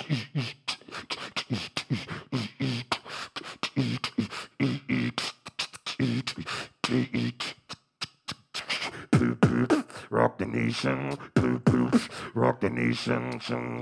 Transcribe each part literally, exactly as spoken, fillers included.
Rock the nation, rock the nation.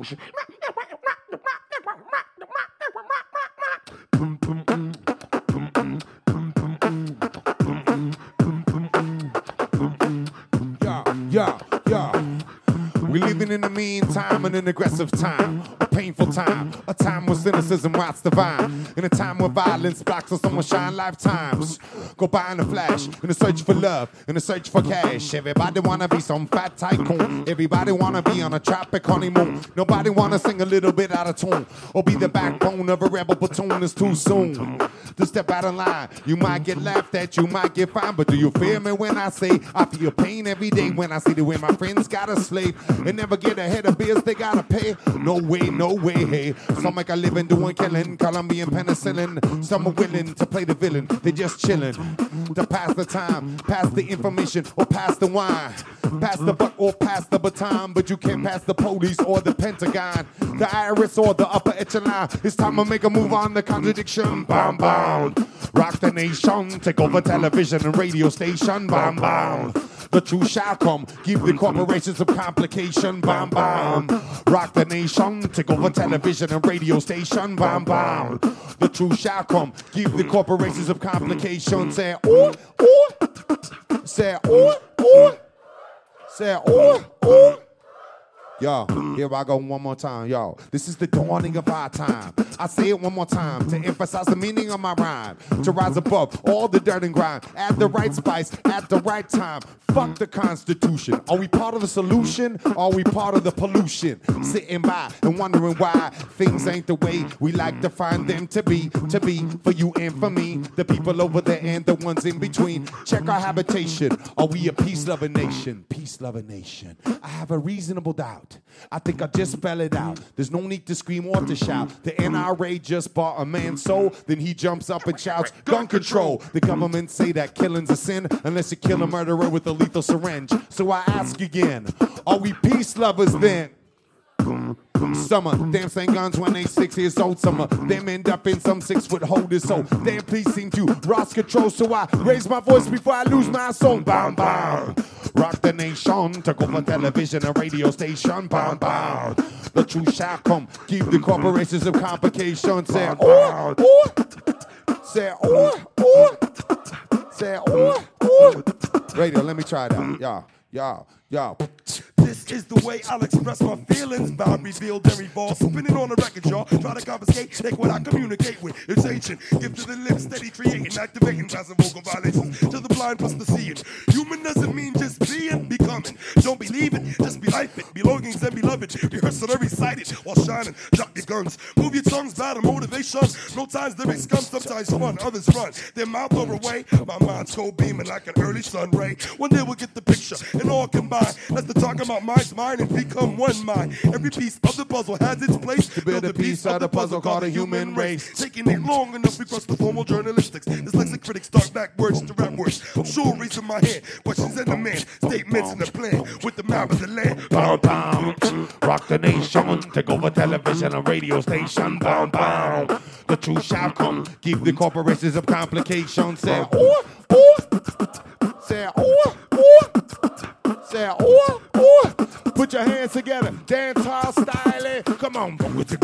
Yeah, yeah, yeah. We living in the meantime and an aggressive time, a painful time, a time where cynicism rots the vine, in a time where violence blocks us on shine lifetimes. Go by in a flash, in a search for love, in a search for cash. Everybody wanna be some fat tycoon. Everybody wanna be on a tropic honeymoon. Nobody wanna sing a little bit out of tune or be the backbone of a rebel platoon. It's too soon to step out of line. You might get laughed at, you might get fined, but do you feel me when I say I feel pain every day when I see the way my friends got a slave and never get ahead of bills they gotta pay? No way, no way, hey. Some make a living doing killing, Colombian penicillin. Some are willing to play the villain, they just chilling to pass the time, pass the information or pass the wine, pass the buck or pass the baton, but you can't pass the police or the Pentagon, the I R S or the upper echelon. It's time to make a move on the contradiction. Bam, bam. Rock the nation, take over television and radio station. Bam, bam. The truth shall come, give the corporations some complication. Bam, bam. Rock the nation, take over television and radio station. Bam, bam. The truth shall come, give the corporations some complication. Say, ooh, ooh. Say, ooh, ooh. Say, ooh, ooh. Yo, here I go one more time, yo. This is the dawning of our time. I say it one more time to emphasize the meaning of my rhyme. To rise above all the dirt and grime. Add the right spice at the right time. Fuck the Constitution. Are we part of the solution? Or are we part of the pollution? Sitting by and wondering why things ain't the way we like to find them to be. To be for you and for me. The people over there and the ones in between. Check our habitation. Are we a peace-loving nation? Peace-loving nation. I have a reasonable doubt. I think I just spell it out. There's no need to scream or to shout. The N R A just bought a man's soul. Then he jumps up and shouts, gun control. The government say that killing's a sin unless you kill a murderer with a lethal syringe. So I ask again, are we peace lovers then? Summer, damn saying guns when they six years old. Summer, them end up in some six foot holders. So damn please seem to lost control. So I raise my voice before I lose my soul. Bam, bam. Rock the nation, took over television and radio station. Bam, bam. The truth shall come, give the corporations some complications. Say, oh, oh. Say, oh, oh. Say, oh, oh. Radio, let me try that. Yeah, yeah, yeah. This is the way I'll express my feelings. Bound, revealed, and revolved. Spinning on the record, y'all. Try to confiscate, take what I communicate with. It's ancient. Give to the lips, steady creating, activating passive vocal violations. To the blind plus the seeing. Human doesn't mean just being, becoming. Don't believe it, just be life it. Belongings and beloved. Rehearse it and recite it while shining. Drop your guns. Move your tongues, battle motivation. No times lyrics come, sometimes fun. Others run. Their mouth over way. My mind's cold beaming like an early sun ray. One day we'll get the picture and all combine. That's the talk about minds, mine, and become one mind. Every piece of the puzzle has its place to build a piece of the puzzle called a human race. Taking it long enough, we cross the formal journalistics. Dyslexic critics start backwards to rap words. I'm sure raising my hand, questions in the man, statements in the plan, with the map of the land. Bound, bound, rock the nation, take over television and radio station. Bound, bound, the truth shall come, give the corporations some complications. Say, oh, oh, say, oh, oh. Say, oh, oh. Put your hands together, dance hall style. Come on.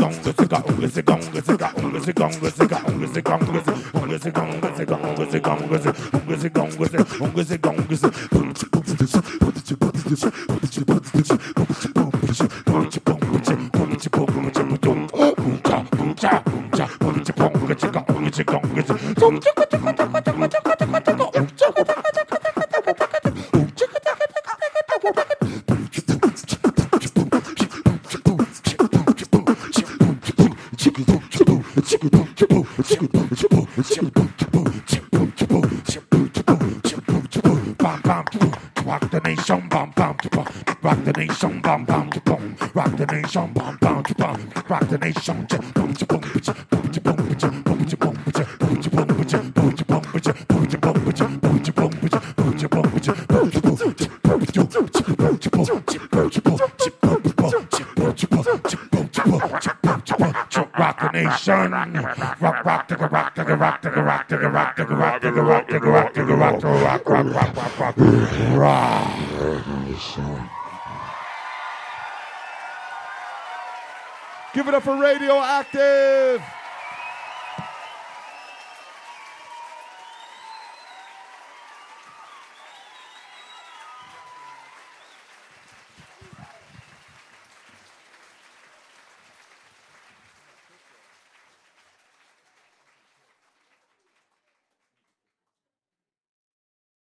Rock the nation, bam bam bam. Rock the nation, bam bam bam. Rock the nation, bam bam bam. Rock the nation, boom boom boom boom boom boom boom boom boom boom. rock the nation. Rock, rock, digga, rock, digga, rock, digga, rock, digga, rock, digga, rock, digga, rock, digga, rock, digga, rock, digga, rock, rock, rock, rock, rock, rock. Give it up for Radioactive.